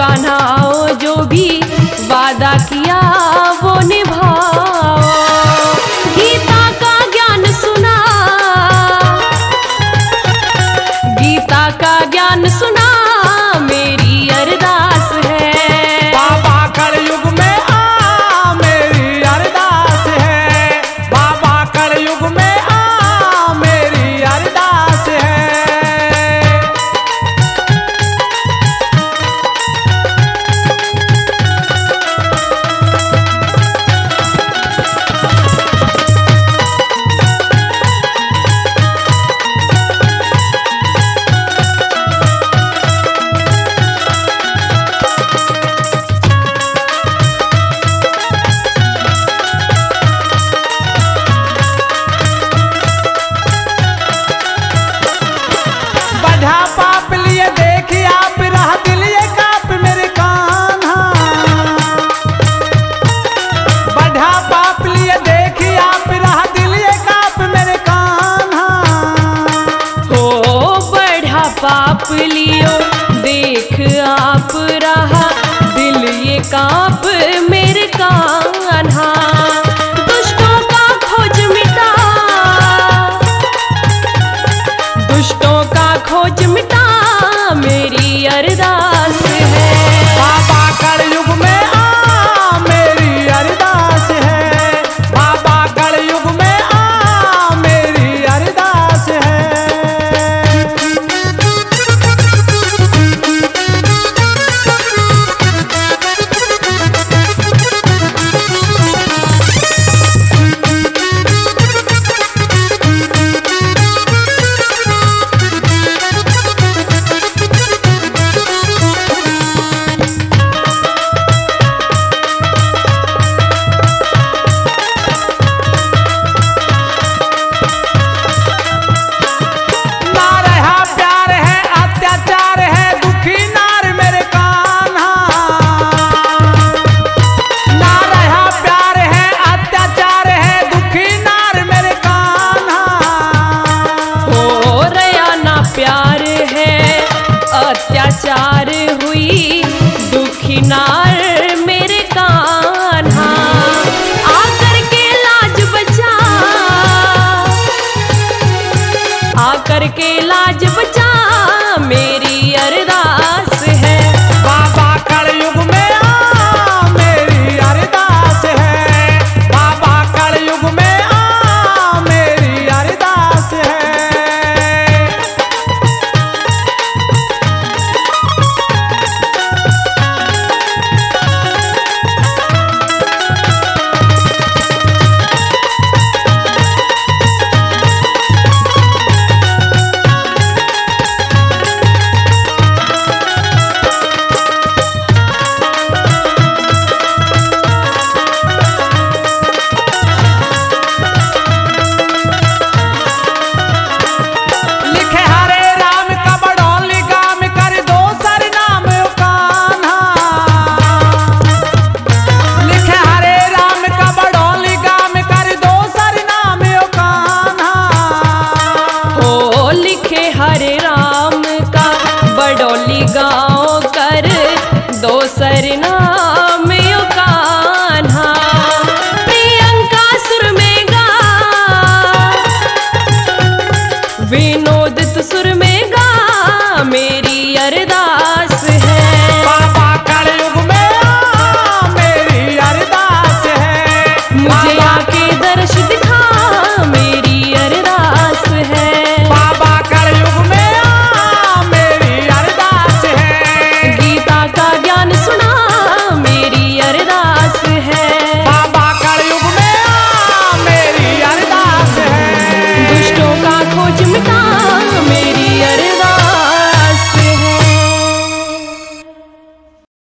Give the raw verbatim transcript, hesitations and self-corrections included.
कान्हाओ जो भी वादा किया वो निभाओ। गीता का ज्ञान सुना, गीता का ज्ञान सुना मेरी अरदास है। बाबा कलयुग में आ मेरी अरदास है, बाबा कलयुग में आ मेरी अरदास है। बढ़ा पाप लिए देखिए आप रहा दिल ये काप मेरे कान्हा, बढ़ा पाप लिए देखिए आप रहा दिल ये काप मेरे कान्हा। हो बढ़ा पाप लियो देख आप रहा दिल ये कांप मेरे कान्हा। दुष्टों का खोज मिटा, दुष्टों का खोज मिटा मेरी अरदास है। बाबा कलयुग में आ मेरी अरदास है, बाबा कलयुग में आ मेरी अरदास है। ना रहा प्यार है अत्याचार है दुखी नार मेरे कान्हा, ना रहा प्यार है अत्याचार है दुखी नार मेरे कान्हा। हो रया ना प्यार है अत्याचार हुई दुखी नार मेरे कान्हा। आकर के लाज बचा, आकर के लाज बचा मेरी अरदास है। बाबा कलयुग में आ मेरी अरदास है, बाबा कलयुग में आ मेरी अरदास है। लिखे हरे राम का बड़ौली गाम कर दो सरनाम ओ कान्हा, लिखे हरे राम का बड़ौली गाम कर दो सरनाम ओ कान्हा। हो लिखे हरे राम का बडोली गाँव कर दो सरना